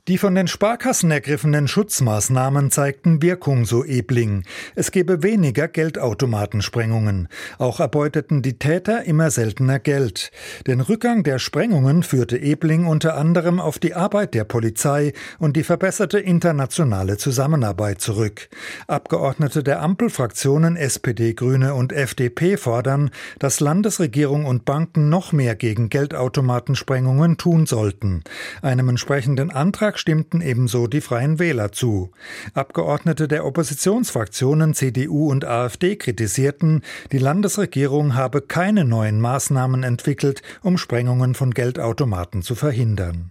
Die von den Sparkassen ergriffenen Schutzmaßnahmen zeigten Wirkung, so Ebling. Es gebe weniger Geldautomatensprengungen. Auch erbeuteten die Täter immer seltener Geld. Den Rückgang der Sprengungen führte Ebling unter anderem auf die Arbeit der Polizei und die verbesserte internationale Zusammenarbeit zurück. Abgeordnete der Ampelfraktionen SPD, Grüne und FDP fordern, dass Landesregierung und Banken noch mehr gegen Geldautomatensprengungen tun sollten. Einem entsprechenden Antrag stimmten ebenso die Freien Wähler zu. Abgeordnete der Oppositionsfraktionen CDU und AfD kritisierten, die Landesregierung habe keine neuen Maßnahmen entwickelt, um Sprengungen von Geldautomaten zu verhindern.